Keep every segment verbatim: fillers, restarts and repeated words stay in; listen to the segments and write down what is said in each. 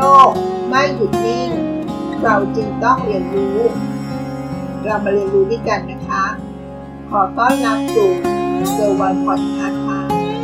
กไม่หยุดนิ่งเราจึงต้องเรียนรู้เรามาเรียนรู้ด้วยกันนะคะขอต้อนรับสู่เซอร์วันพอดคาสต์ค่ะ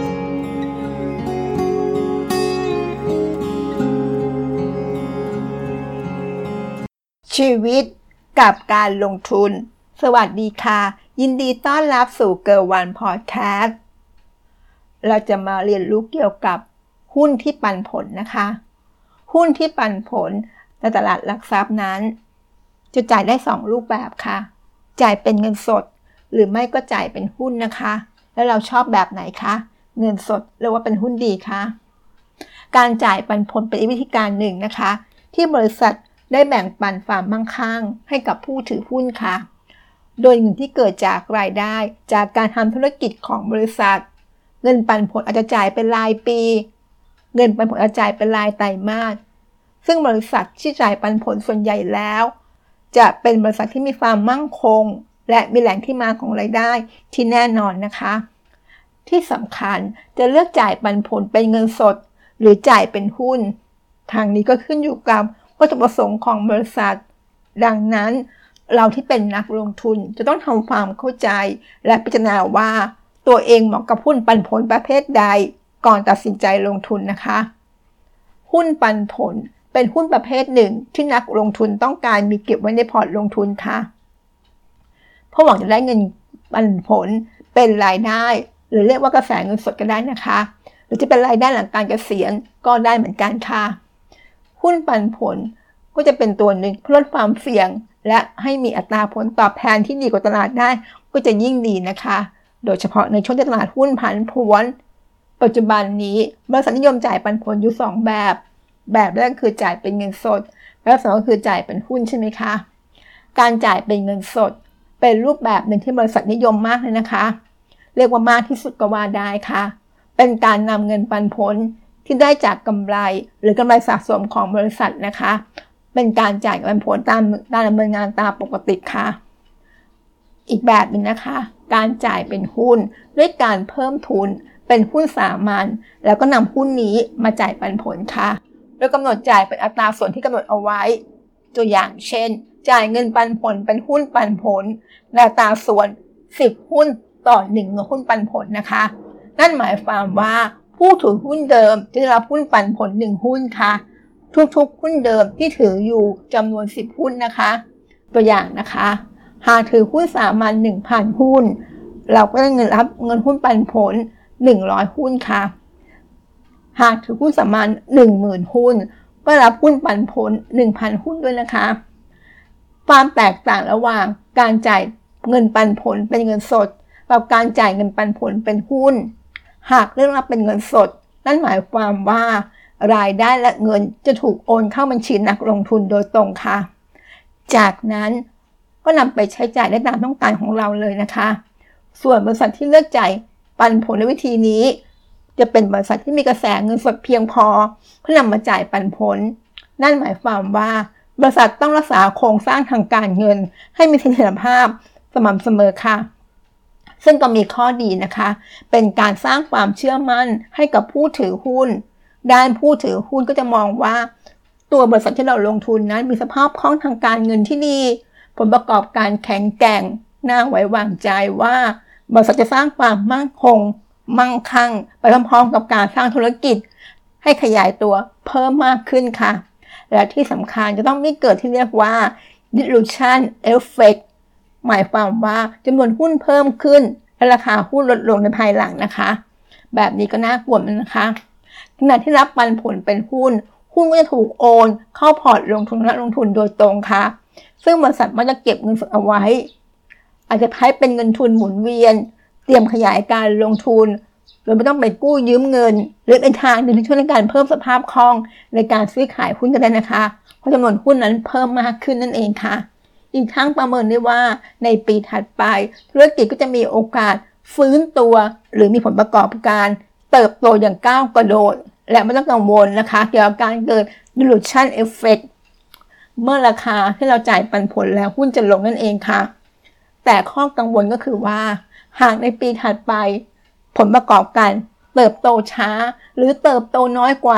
ชีวิตกับการลงทุนสวัสดีค่ะยินดีต้อนรับสู่เกิร์ลวันพอดแคสต์เราจะมาเรียนรู้เกี่ยวกับหุ้นที่ปันผลนะคะหุ้นที่ปันผลในตลาดหลักทรัพย์นั้นจะจ่ายได้สองรูปแบบค่ะจ่ายเป็นเงินสดหรือไม่ก็จ่ายเป็นหุ้นนะคะแล้วเราชอบแบบไหนคะเงินสดหรือว่าเป็นหุ้นดีคะการจ่ายปันผลเป็นวิธีการหนึ่งนะคะที่บริษัทได้แบ่งปันความมั่งคั่งให้กับผู้ถือหุ้นค่ะโดยเงินที่เกิดจากรายได้จากการทำธุรกิจของบริษัทเงินปันผลอาจจะจ่ายเป็นรายปีเงินปันผลอาจจะจ่ายเป็นรายไตรมาสซึ่งบริษัทที่จ่ายปันผลส่วนใหญ่แล้วจะเป็นบริษัทที่มีความมั่งคงและมีแหล่งที่มาของรายได้ที่แน่นอนนะคะที่สำคัญจะเลือกจ่ายปันผลเป็นเงินสดหรือจ่ายเป็นหุ้นทางนี้ก็ขึ้นอยู่กับวัตถุประสงค์ของบริษัทดังนั้นเราที่เป็นนักลงทุนจะต้องทำความเข้าใจและพิจารณาว่าตัวเองเหมาะกับหุ้นปันผลประเภทใดก่อนตัดสินใจลงทุนนะคะหุ้นปันผลเป็นหุ้นประเภทหนึ่งที่นักลงทุนต้องการมีเก็บไว้ในพอร์ตลงทุนค่ะเพราะหวังจะได้เงินปันผลเป็นรายได้หรือเรียกว่ากระแสเงินสดก็ได้นะคะหรือจะเป็นรายได้หลังการเกษียณก็ได้เหมือนกันค่ะหุ้นปันผลก็จะเป็นตัวหนึ่งเพื่อลดความเสี่ยงและให้มีอัตราผลตอบแทนที่ดีกว่าตลาดได้ก็จะยิ่งดีนะคะโดยเฉพาะในช่วงที่ตลาดหุ้นผันผวนปัจจุบันนี้บริษัทนิยมจ่ายปันผลอยู่สองแบบแบบแรกคือจ่ายเป็นเงินสดแบบสองก็คือจ่ายเป็นหุ้นใช่ไหมคะการจ่ายเป็นเงินสดเป็นรูปแบบหนึ่งที่บริษัทนิยมมากเลยนะคะเรียกว่ามากที่สุดก็ว่าได้ค่ะเป็นการนำเงินปันผลที่ได้จากกำไรหรือกำไรสะสมของบริษัทนะคะเป็นการจ่ายปันผลตามการดำเนินงานตามปกติค่ะอีกแบบหนึ่งนะคะการจ่ายเป็นหุ้นด้วยการเพิ่มทุนเป็นหุ้นสามัญแล้วก็นำหุ้นนี้มาจ่ายปันผลค่ะโดยกำหนดจ่ายเป็นอัตราส่วนที่กำหนดเอาไว้ตัวอย่างเช่นจ่ายเงินปันผลเป็นหุ้นปันผลในอัตราส่วนสิบหุ้นต่อหนึ่งหุ้นปันผลนะคะนั่นหมายความว่าผู้ถือหุ้นเดิมจะได้รับหุ้นปันผลหนึ่งหุ้นค่ะทุกๆหุ้นเดิมที่ถืออยู่จำนวนสิบหุ้นนะคะตัวอย่างนะคะหากถือหุ้นสามัญ หนึ่งพัน หุ้นเราก็ได้เงินรับเงินหุ้นปันผลหนึ่งร้อยหุ้นค่ะหากถือหุ้นสามัญ หนึ่งหมื่น หุ้นก็รับหุ้นปันผล หนึ่งพัน หุ้นด้วยนะคะความแตกต่างระหว่างการจ่ายเงินปันผลเป็นเงินสดกับการจ่ายเงินปันผลเป็นหุ้นหากเลือกรับเป็นเงินสดนั่นหมายความว่ารายได้และเงินจะถูกโอนเข้าบัญชีนักลงทุนโดยตรงค่ะจากนั้นก็นำไปใช้จ่ายได้ตามต้องการของเราเลยนะคะส่วนบริษัทที่เลือกจ่ายปันผลในวิธีนี้จะเป็นบริษัทที่มีกระแสเงินสดเพียงพอเพื่อนำมาจ่ายปันผลนั่นหมายความว่าบริษัทต้องรักษาโครงสร้างทางการเงินให้มีเสถียรภาพสม่ำเสมอค่ะซึ่งก็มีข้อดีนะคะเป็นการสร้างความเชื่อมั่นให้กับผู้ถือหุ้นด้านผู้ถือหุ้นก็จะมองว่าตัวบริษัทที่เราลงทุนนั้นมีสภาพคล่องทางการเงินที่ดีผลประกอบการแข็งแกร่งน่าไว้วางใจว่าบริษัทจะสร้างความมั่นคงมั่งคั่งไปพร้อมๆกับการสร้างธุรกิจให้ขยายตัวเพิ่มมากขึ้นค่ะและที่สำคัญจะต้องไม่เกิดที่เรียกว่า dilution effect หมายความว่าจำนวนหุ้นเพิ่มขึ้นและราคาหุ้นลดลงในภายหลังนะคะแบบนี้ก็น่ากลัวนะคะขณะที่รับปันผลเป็นหุ้นหุ้นก็จะถูกโอนเข้าพอร์ตลงทุนและลงทุนโดยตรงค่ะซึ่งบริษัทมันจะเก็บเงินสดเอาไว้อาจจะใช้เป็นเงินทุนหมุนเวียนเตรียมขยายการลงทุนโดยไม่ต้องไปกู้ยืมเงินหรือเป็นทางหนึ่งที่ช่วยในการเพิ่มสภาพคล่องในการซื้อขายหุ้นกันได้นะคะเพราะจำนวนหุ้นนั้นเพิ่มมากขึ้นนั่นเองค่ะอีกทั้งประเมินได้ว่าในปีถัดไปธุรกิจก็จะมีโอกาสฟื้นตัวหรือมีผลประกอบการเติบโตอย่างก้าวกระโดดและไม่ต้องกังวลนะคะเกี่ยวกับการเกิด dilution effect เมื่อราคาที่เราจ่ายปันผลแล้วหุ้นจะลงนั่นเองค่ะแต่ข้อกังวลก็คือว่าหากในปีถัดไปผลประกอบการเติบโตช้าหรือเติบโตน้อยกว่า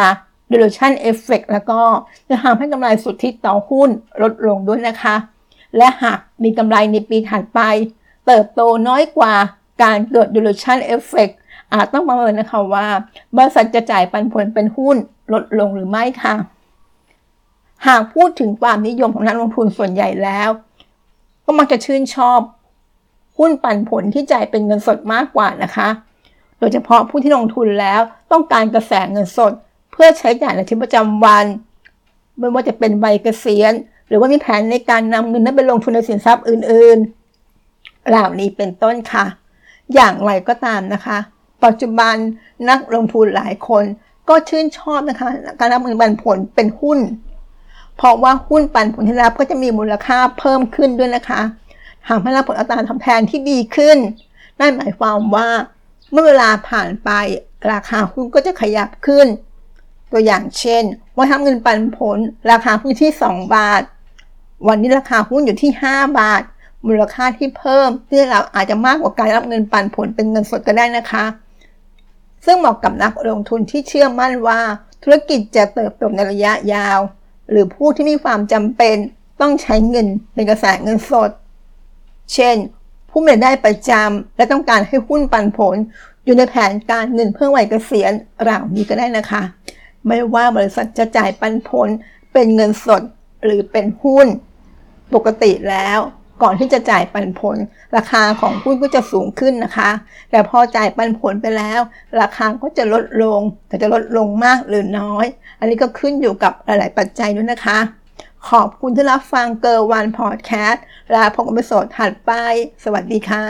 dilution effect แล้วก็จะทำให้กำไรสุทธิต่อหุ้นลดลงด้วยนะคะและหากมีกำไรในปีถัดไปเติบโตน้อยกว่าการเกิด dilution effect อาจต้องประเมินนะคะว่าบริษัทจะจ่ายปันผลเป็นหุ้นลดลงหรือไม่ค่ะหากพูดถึงความนิยมของนักลงทุนส่วนใหญ่แล้วก็มักจะชื่นชอบหุ้นปันผลที่จ่ายเป็นเงินสดมากกว่านะคะโดยเฉพาะผู้ที่ลงทุนแล้วต้องการกระแสเงินสดเพื่อใช้จ่ายในชีวิตประจำวันไม่ว่าจะเป็นวัยเกษียณหรือว่ามีแผนในการนำเงินนั้นไปลงทุนในสินทรัพย์อื่นๆเหล่านี้เป็นต้นค่ะอย่างไรก็ตามนะคะปัจจุบันนักลงทุนหลายคนก็ชื่นชอบนะคะการรับเงินปันผลเป็นหุ้นเพราะว่าหุ้นปันผลที่รับก็จะมีมูลค่าเพิ่มขึ้นด้วยนะคะทำให้รับผลอัตราตอบแทนที่ดีขึ้นนั่นหมายความว่าเมื่อเวลาผ่านไปราคาหุ้นก็จะขยับขึ้นตัวอย่างเช่นว่าทำเงินปันผลราคาหุ้นที่สองบาทวันนี้ราคาหุ้นอยู่ที่ห้าบาทมูลค่าที่เพิ่มที่เราอาจจะมากกว่าการรับเงินปันผลเป็นเงินสดก็ได้นะคะซึ่งเหมาะกับนักลงทุนที่เชื่อมั่นว่าธุรกิจจะเติบโตในระยะยาวหรือผู้ที่มีความจำเป็นต้องใช้เงินเป็นกระแสเงินสดเช่นผู้มีรายได้ประจำและต้องการให้หุ้นปันผลอยู่ในแผนการเงินเพื่อวัยเกษียณเหล่านี้ก็ได้นะคะไม่ว่าบริษัทจะจ่ายปันผลเป็นเงินสดหรือเป็นหุ้นปกติแล้วก่อนที่จะจ่ายปันผลราคาของหุ้นก็จะสูงขึ้นนะคะแต่พอจ่ายปันผลไปแล้วราคาก็จะลดลงแต่จะลดลงมากหรือน้อยอันนี้ก็ขึ้นอยู่กับหลายๆปัจจัยด้วยนะคะขอบคุณที่รับฟังเกอร์วันพอดแคสต์และพบกันในตอนถัดไปสวัสดีค่ะ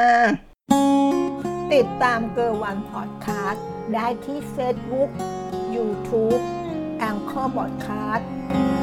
ติดตามเกอร์วันพอดแคสต์ได้ที่ Facebook YouTube Anchor Podcast